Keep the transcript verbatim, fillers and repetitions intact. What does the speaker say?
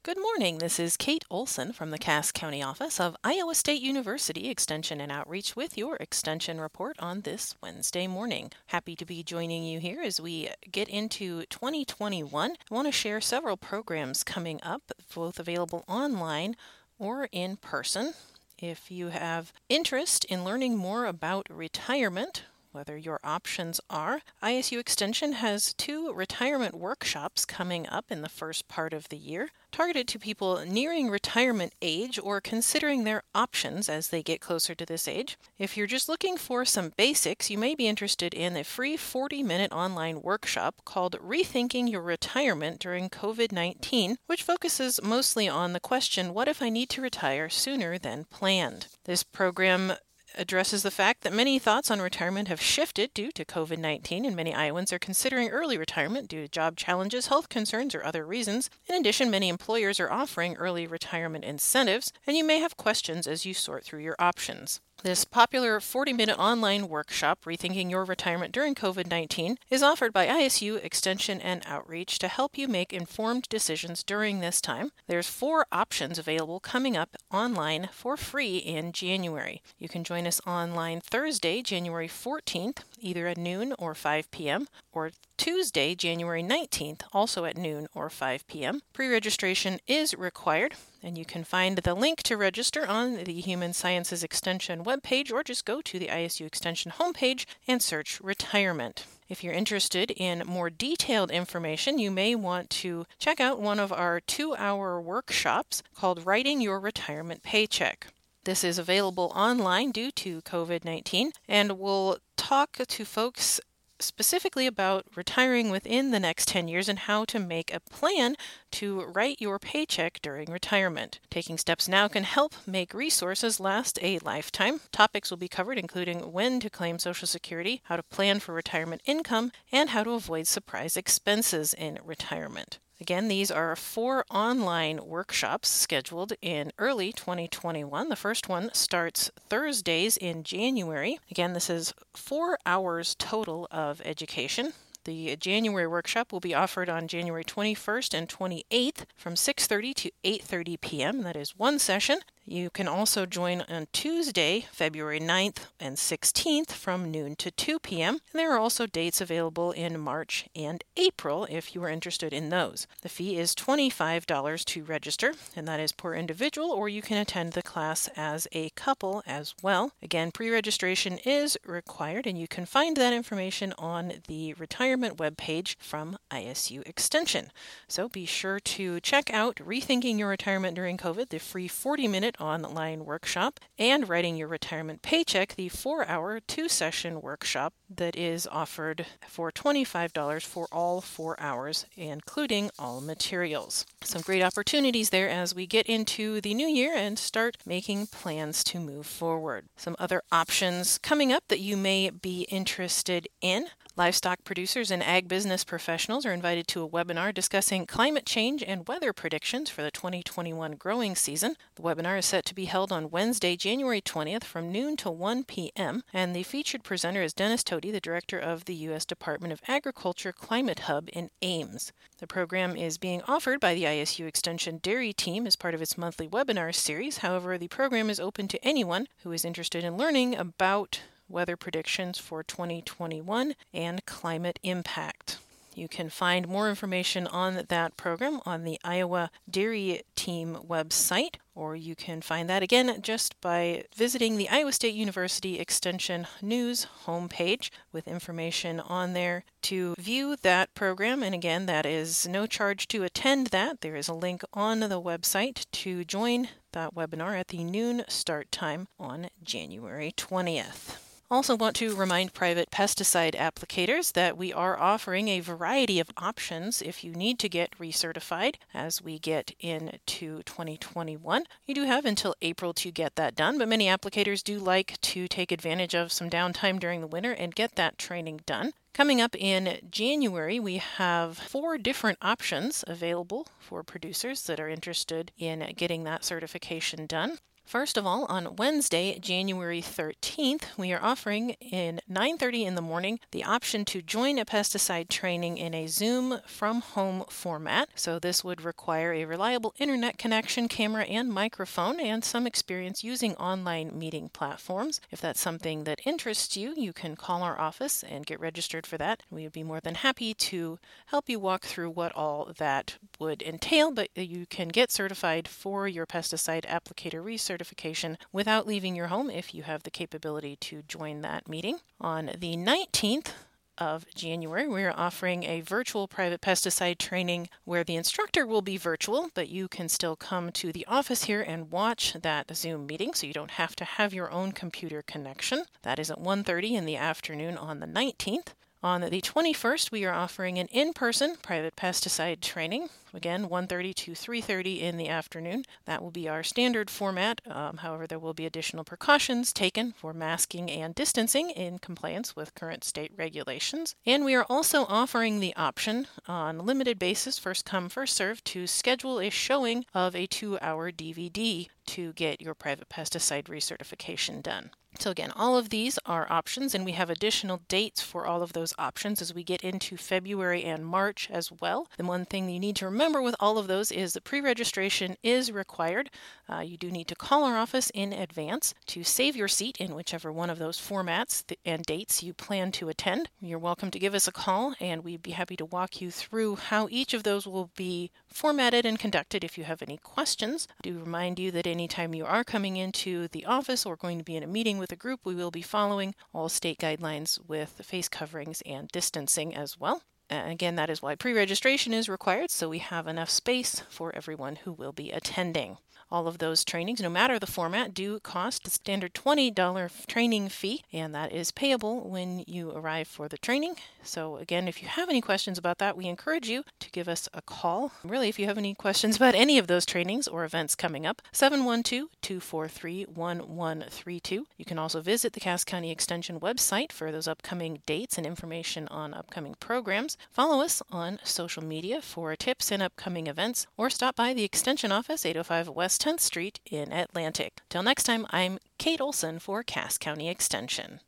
Good morning. This is Kate Olson from the Cass County office of Iowa State University Extension and Outreach with your Extension report on this Wednesday morning. Happy to be joining you here as we get into twenty twenty-one. I want to share several programs coming up, both available online or in person. If you have interest in learning more about retirement, whether your options are, I S U Extension has two retirement workshops coming up in the first part of the year, targeted to people nearing retirement age or considering their options as they get closer to this age. If you're just looking for some basics, you may be interested in a free forty-minute online workshop called Rethinking Your Retirement During COVID nineteen, which focuses mostly on the question, what if I need to retire sooner than planned? This program addresses the fact that many thoughts on retirement have shifted due to COVID nineteen, and many Iowans are considering early retirement due to job challenges, health concerns, or other reasons. In addition, many employers are offering early retirement incentives, and you may have questions as you sort through your options. This popular forty-minute online workshop, Rethinking Your Retirement During COVID nineteen, is offered by I S U Extension and Outreach to help you make informed decisions during this time. There's four options available coming up online for free in January. You can join us online Thursday, January fourteenth, either at noon or five p.m., or Tuesday, January nineteenth, also at noon or five p.m. Pre-registration is required, and you can find the link to register on the Human Sciences Extension webpage, or just go to the I S U Extension homepage and search retirement. If you're interested in more detailed information, you may want to check out one of our two-hour workshops called Writing Your Retirement Paycheck. This is available online due to COVID nineteen, and we'll talk to folks specifically about retiring within the next ten years and how to make a plan to write your paycheck during retirement. Taking steps now can help make resources last a lifetime. Topics will be covered including when to claim Social Security, how to plan for retirement income, and how to avoid surprise expenses in retirement. Again, these are four online workshops scheduled in early twenty twenty-one. The first one starts Thursdays in January. Again, this is four hours total of education. The January workshop will be offered on January twenty-first and twenty-eighth from six thirty to eight thirty p.m. That is one session. You can also join on Tuesday, February ninth and sixteenth from noon to two p.m. And there are also dates available in March and April if you are interested in those. The fee is twenty-five dollars to register, and that is per individual, or you can attend the class as a couple as well. Again, pre-registration is required, and you can find that information on the retirement webpage from I S U Extension. So be sure to check out Rethinking Your Retirement During COVID, the free forty-minute online workshop, and Writing Your Retirement Paycheck, the four-hour, two-session workshop that is offered for twenty-five dollars for all four hours, including all materials. Some great opportunities there as we get into the new year and start making plans to move forward. Some other options coming up that you may be interested in. Livestock producers and ag business professionals are invited to a webinar discussing climate change and weather predictions for the twenty twenty-one growing season. The webinar is set to be held on Wednesday, January twentieth from noon to one p.m., and the featured presenter is Dennis Toti, the director of the U S Department of Agriculture Climate Hub in Ames. The program is being offered by the I S U Extension Dairy Team as part of its monthly webinar series. However, the program is open to anyone who is interested in learning about weather predictions for twenty twenty-one and climate impact. You can find more information on that program on the Iowa Dairy Team website, or you can find that again just by visiting the Iowa State University Extension News homepage with information on there to view that program. And again, that is no charge to attend that. There is a link on the website to join that webinar at the noon start time on January twentieth. Also want to remind private pesticide applicators that we are offering a variety of options if you need to get recertified as we get into twenty twenty-one. You do have until April to get that done, but many applicators do like to take advantage of some downtime during the winter and get that training done. Coming up in January, we have four different options available for producers that are interested in getting that certification done. First of all, on Wednesday, January thirteenth, we are offering in nine thirty in the morning the option to join a pesticide training in a Zoom from home format. So this would require a reliable internet connection, camera and microphone, and some experience using online meeting platforms. If that's something that interests you, you can call our office and get registered for that. We would be more than happy to help you walk through what all that would entail, but you can get certified for your pesticide applicator recertification without leaving your home if you have the capability to join that meeting. On the nineteenth of January, we're offering a virtual private pesticide training where the instructor will be virtual, but you can still come to the office here and watch that Zoom meeting, so you don't have to have your own computer connection. That is at one thirty in the afternoon on the nineteenth. On the twenty-first, we are offering an in-person private pesticide training. Again, one thirty to three thirty in the afternoon. That will be our standard format. Um, however, there will be additional precautions taken for masking and distancing in compliance with current state regulations. And we are also offering the option on a limited basis, first come, first served, to schedule a showing of a two-hour D V D to get your private pesticide recertification done. So again, all of these are options, and we have additional dates for all of those options as we get into February and March as well. The one thing you need to remember with all of those is that pre-registration is required. Uh, you do need to call our office in advance to save your seat in whichever one of those formats and dates you plan to attend. You're welcome to give us a call, and we'd be happy to walk you through how each of those will be formatted and conducted if you have any questions. I do remind you that anytime you are coming into the office or going to be in a meeting with a group, we will be following all state guidelines with face coverings and distancing as well. And again, that is why pre-registration is required, so we have enough space for everyone who will be attending. All of those trainings, no matter the format, do cost a standard twenty dollars training fee, and that is payable when you arrive for the training. So again, if you have any questions about that, we encourage you to give us a call. Really, if you have any questions about any of those trainings or events coming up, seven one two, two four three, one one three two. You can also visit the Cass County Extension website for those upcoming dates and information on upcoming programs. Follow us on social media for tips and upcoming events, or stop by the Extension office, eight oh five West tenth Street in Atlantic. Till next time, I'm Kate Olson for Cass County Extension.